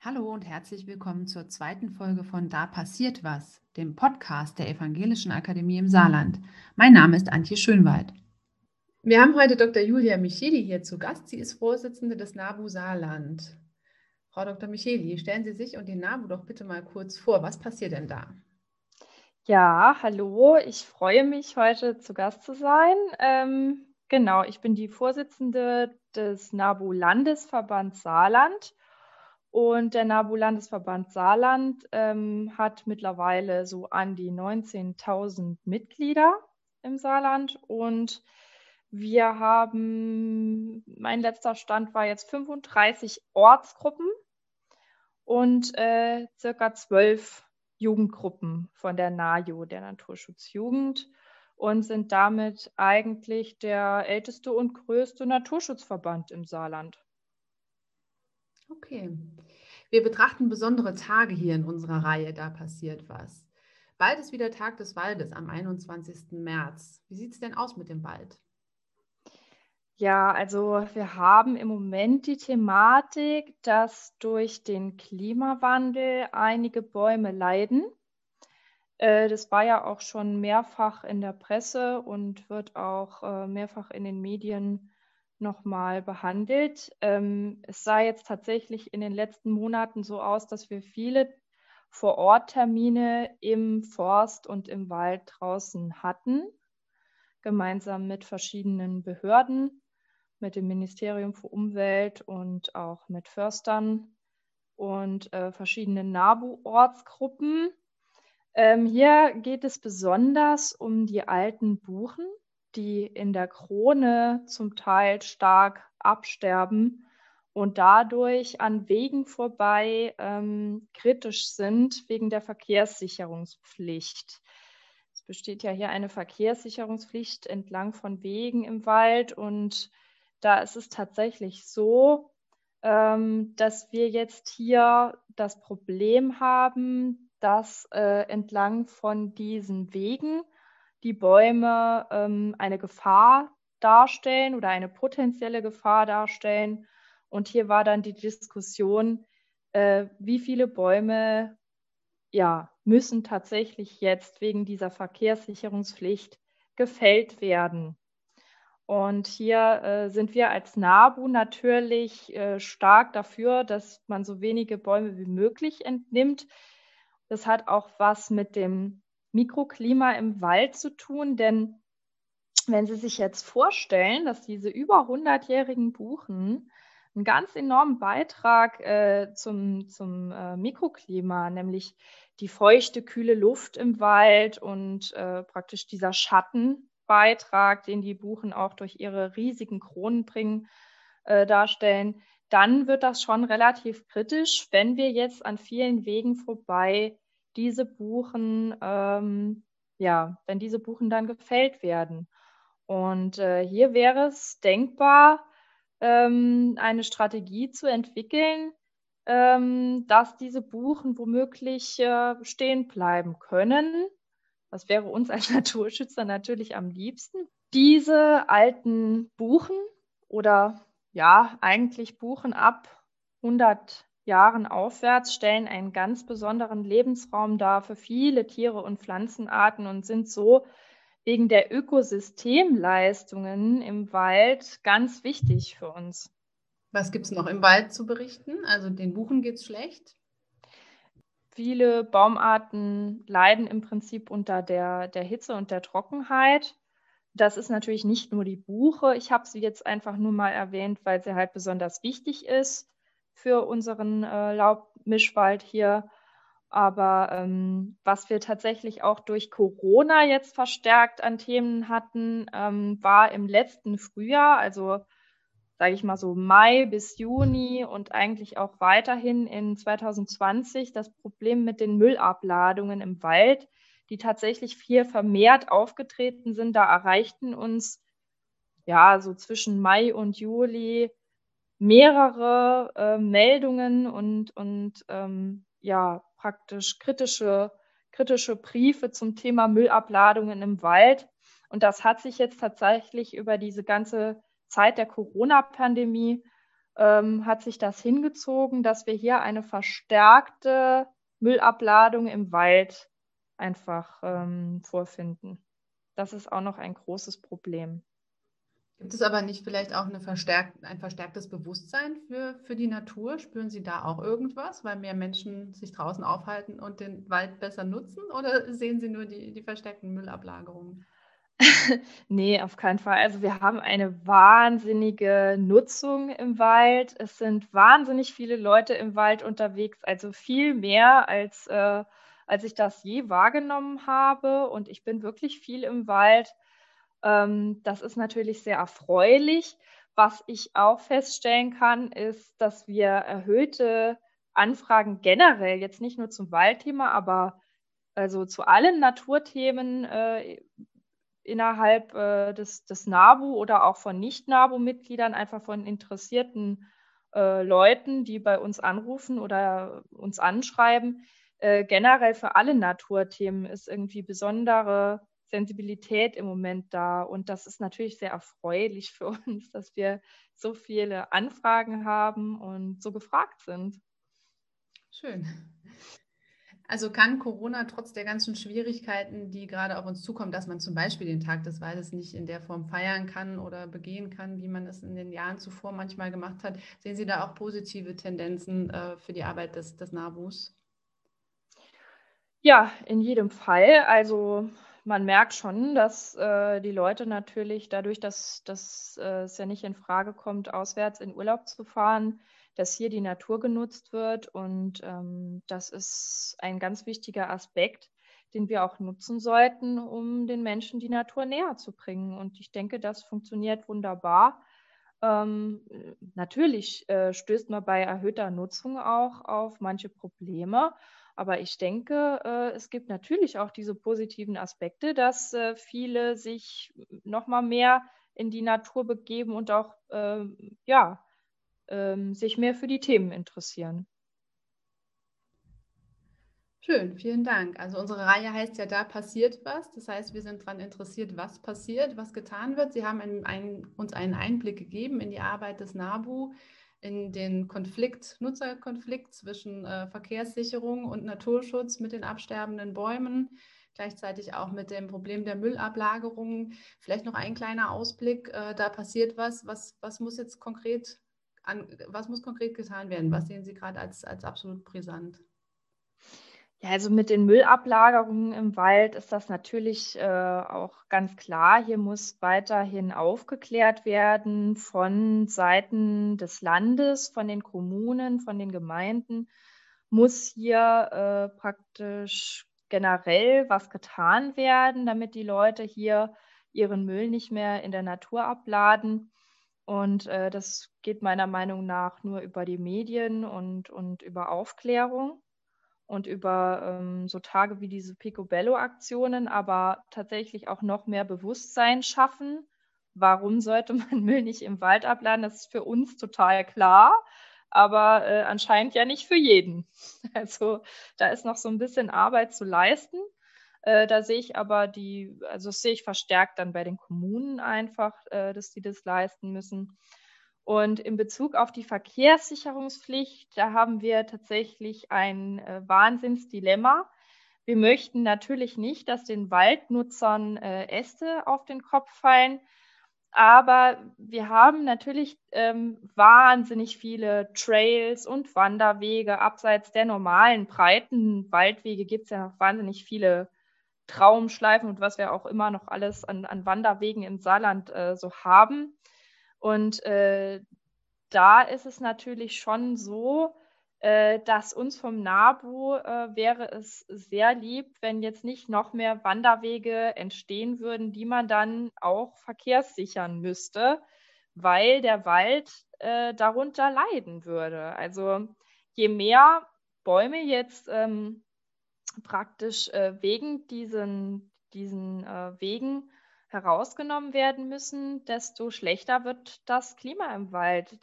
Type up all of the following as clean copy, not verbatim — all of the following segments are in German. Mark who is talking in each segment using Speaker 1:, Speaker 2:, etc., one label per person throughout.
Speaker 1: Hallo und herzlich willkommen zur zweiten Folge von Da passiert was, dem Podcast der Evangelischen Akademie im Saarland. Mein Name ist Antje Schönwald. Wir haben heute Dr. Julia Micheli hier zu Gast. Sie ist Vorsitzende des NABU Saarland. Frau Dr. Micheli, stellen Sie sich und den NABU doch bitte mal kurz vor. Was passiert denn da?
Speaker 2: Ja, hallo, ich freue mich, heute zu Gast zu sein. Genau, ich bin die Vorsitzende des NABU-Landesverband Saarland. Und der NABU-Landesverband Saarland hat mittlerweile so an die 19.000 Mitglieder im Saarland. Und wir haben, mein letzter Stand war jetzt 35 Ortsgruppen und circa 12 Jugendgruppen von der NAJU, der Naturschutzjugend, und sind damit eigentlich der älteste und größte Naturschutzverband im Saarland.
Speaker 1: Okay. Wir betrachten besondere Tage hier in unserer Reihe Da passiert was. Bald ist wieder Tag des Waldes am 21. März. Wie sieht es denn aus mit dem Wald?
Speaker 2: Ja, also wir haben im Moment die Thematik, dass durch den Klimawandel einige Bäume leiden. Das war ja auch schon mehrfach in der Presse und wird auch mehrfach in den Medien nochmal behandelt. Es sah jetzt tatsächlich in den letzten Monaten so aus, dass wir viele Vor-Ort-Termine im Forst und im Wald draußen hatten, gemeinsam mit verschiedenen Behörden, mit dem Ministerium für Umwelt und auch mit Förstern und verschiedenen NABU-Ortsgruppen. Hier geht es besonders um die alten Buchen, die in der Krone zum Teil stark absterben und dadurch an Wegen vorbei kritisch sind wegen der Verkehrssicherungspflicht. Es besteht ja hier eine Verkehrssicherungspflicht entlang von Wegen im Wald, und da ist es tatsächlich so, dass wir jetzt hier das Problem haben, dass entlang von diesen Wegen die Bäume eine Gefahr darstellen oder eine potenzielle Gefahr darstellen. Und hier war dann die Diskussion, wie viele Bäume müssen tatsächlich jetzt wegen dieser Verkehrssicherungspflicht gefällt werden. Und hier sind wir als NABU natürlich stark dafür, dass man so wenige Bäume wie möglich entnimmt. Das hat auch was mit dem Mikroklima im Wald zu tun, denn wenn Sie sich jetzt vorstellen, dass diese über 100-jährigen Buchen einen ganz enormen Beitrag zum Mikroklima, nämlich die feuchte, kühle Luft im Wald und praktisch dieser Schattenbeitrag, den die Buchen auch durch ihre riesigen Kronen bringen, darstellen, dann wird das schon relativ kritisch, wenn wir jetzt an vielen Wegen vorbei diese Buchen, wenn diese Buchen dann gefällt werden. Und hier wäre es denkbar, eine Strategie zu entwickeln, dass diese Buchen womöglich stehen bleiben können. Das wäre uns als Naturschützer natürlich am liebsten. Diese alten Buchen oder eigentlich Buchen ab 100 Jahren aufwärts stellen einen ganz besonderen Lebensraum dar für viele Tiere und Pflanzenarten und sind so wegen der Ökosystemleistungen im Wald ganz wichtig für uns.
Speaker 1: Was gibt es noch im Wald zu berichten? Also den Buchen geht es schlecht.
Speaker 2: Viele Baumarten leiden im Prinzip unter der Hitze und der Trockenheit. Das ist natürlich nicht nur die Buche. Ich habe sie jetzt einfach nur mal erwähnt, weil sie halt besonders wichtig ist für unseren Laubmischwald hier. Aber was wir tatsächlich auch durch Corona jetzt verstärkt an Themen hatten, war im letzten Frühjahr, also sage ich mal so Mai bis Juni und eigentlich auch weiterhin in 2020, das Problem mit den Müllabladungen im Wald, die tatsächlich viel vermehrt aufgetreten sind. Da erreichten uns so zwischen Mai und Juli mehrere Meldungen und praktisch kritische Briefe zum Thema Müllabladungen im Wald. Und das hat sich jetzt tatsächlich über diese ganze Zeit der Corona-Pandemie hat sich das hingezogen, dass wir hier eine verstärkte Müllabladung im Wald einfach vorfinden. Das ist auch noch ein großes Problem.
Speaker 1: Gibt es aber nicht vielleicht auch ein verstärktes Bewusstsein für die Natur? Spüren Sie da auch irgendwas, weil mehr Menschen sich draußen aufhalten und den Wald besser nutzen? Oder sehen Sie nur die verstärkten Müllablagerungen?
Speaker 2: Nee, auf keinen Fall. Also, wir haben eine wahnsinnige Nutzung im Wald. Es sind wahnsinnig viele Leute im Wald unterwegs, also viel mehr als ich das je wahrgenommen habe. Und ich bin wirklich viel im Wald. Das ist natürlich sehr erfreulich. Was ich auch feststellen kann, ist, dass wir erhöhte Anfragen generell, jetzt nicht nur zum Waldthema, aber also zu allen Naturthemen, innerhalb, des NABU oder auch von Nicht-NABU-Mitgliedern, einfach von interessierten, Leuten, die bei uns anrufen oder uns anschreiben. Generell für alle Naturthemen ist irgendwie besondere Sensibilität im Moment da. Und das ist natürlich sehr erfreulich für uns, dass wir so viele Anfragen haben und so gefragt sind.
Speaker 1: Schön. Also kann Corona trotz der ganzen Schwierigkeiten, die gerade auf uns zukommen, dass man zum Beispiel den Tag des Waldes nicht in der Form feiern kann oder begehen kann, wie man es in den Jahren zuvor manchmal gemacht hat, sehen Sie da auch positive Tendenzen für die Arbeit des NABUs?
Speaker 2: Ja, in jedem Fall. Also, man merkt schon, dass, die Leute natürlich dadurch, dass es ja nicht in Frage kommt, auswärts in Urlaub zu fahren, dass hier die Natur genutzt wird und, das ist ein ganz wichtiger Aspekt, den wir auch nutzen sollten, um den Menschen die Natur näher zu bringen. Und ich denke, das funktioniert wunderbar. Natürlich, stößt man bei erhöhter Nutzung auch auf manche Probleme, aber ich denke, es gibt natürlich auch diese positiven Aspekte, dass, viele sich noch mal mehr in die Natur begeben und auch, ja, sich mehr für die Themen interessieren.
Speaker 1: Schön, vielen Dank. Also unsere Reihe heißt ja, da passiert was. Das heißt, wir sind daran interessiert, was passiert, was getan wird. Sie haben uns einen Einblick gegeben in die Arbeit des NABU, in den Nutzerkonflikt zwischen Verkehrssicherung und Naturschutz mit den absterbenden Bäumen, gleichzeitig auch mit dem Problem der Müllablagerung. Vielleicht noch ein kleiner Ausblick, da passiert was. Was muss jetzt was muss konkret getan werden? Was sehen Sie gerade als absolut brisant?
Speaker 2: Ja, also mit den Müllablagerungen im Wald ist das natürlich, auch ganz klar. Hier muss weiterhin aufgeklärt werden von Seiten des Landes, von den Kommunen, von den Gemeinden. Muss hier, praktisch generell was getan werden, damit die Leute hier ihren Müll nicht mehr in der Natur abladen. Und, das geht meiner Meinung nach nur über die Medien und über Aufklärung und über, so Tage wie diese Picobello-Aktionen, aber tatsächlich auch noch mehr Bewusstsein schaffen. Warum sollte man Müll nicht im Wald abladen? Das ist für uns total klar, aber, anscheinend ja nicht für jeden. Also, da ist noch so ein bisschen Arbeit zu leisten. Da sehe ich aber das sehe ich verstärkt dann bei den Kommunen einfach, dass die das leisten müssen. Und in Bezug auf die Verkehrssicherungspflicht, da haben wir tatsächlich ein, Wahnsinnsdilemma. Wir möchten natürlich nicht, dass den Waldnutzern, Äste auf den Kopf fallen, aber wir haben natürlich, wahnsinnig viele Trails und Wanderwege. Abseits der normalen breiten Waldwege gibt's ja noch wahnsinnig viele Traumschleifen und was wir auch immer noch alles an Wanderwegen im Saarland, so haben. Und, da ist es natürlich schon so, dass uns vom NABU, wäre es sehr lieb, wenn jetzt nicht noch mehr Wanderwege entstehen würden, die man dann auch verkehrssichern müsste, weil der Wald, darunter leiden würde. Also, je mehr Bäume jetzt, praktisch, wegen diesen, Wegen herausgenommen werden müssen, desto schlechter wird das Klima im Wald.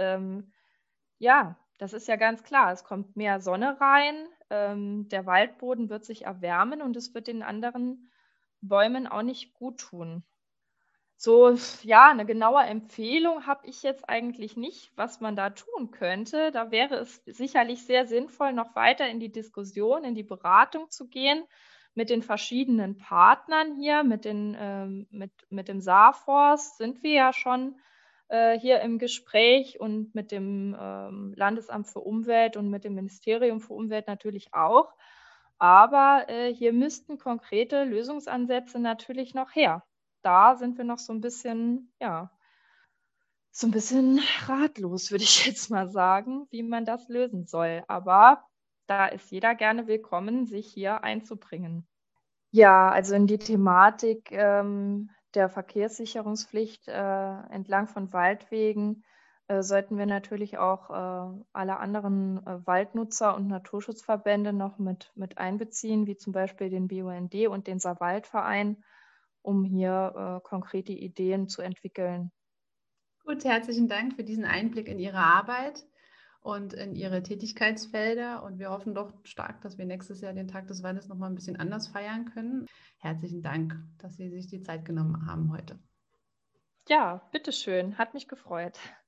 Speaker 2: Ja, das ist ja ganz klar. Es kommt mehr Sonne rein, der Waldboden wird sich erwärmen und es wird den anderen Bäumen auch nicht guttun. So, ja, eine genaue Empfehlung habe ich jetzt eigentlich nicht, was man da tun könnte. Da wäre es sicherlich sehr sinnvoll, noch weiter in die Diskussion, in die Beratung zu gehen mit den verschiedenen Partnern hier, mit dem Saarforst sind wir ja schon hier im Gespräch und mit dem Landesamt für Umwelt und mit dem Ministerium für Umwelt natürlich auch. Aber hier müssten konkrete Lösungsansätze natürlich noch her. Da sind wir noch so 'n bisschen, ja, so 'n bisschen ratlos, würde ich jetzt mal sagen, wie man das lösen soll. Aber da ist jeder gerne willkommen, sich hier einzubringen. Ja, also in die Thematik, der Verkehrssicherungspflicht, entlang von Waldwegen, sollten wir natürlich auch, alle anderen, Waldnutzer und Naturschutzverbände noch mit einbeziehen, wie zum Beispiel den BUND und den Saarwaldverein, um hier, konkrete Ideen zu entwickeln.
Speaker 1: Gut, herzlichen Dank für diesen Einblick in Ihre Arbeit und in Ihre Tätigkeitsfelder. Und wir hoffen doch stark, dass wir nächstes Jahr den Tag des Waldes noch mal ein bisschen anders feiern können. Herzlichen Dank, dass Sie sich die Zeit genommen haben heute.
Speaker 2: Ja, bitteschön, hat mich gefreut.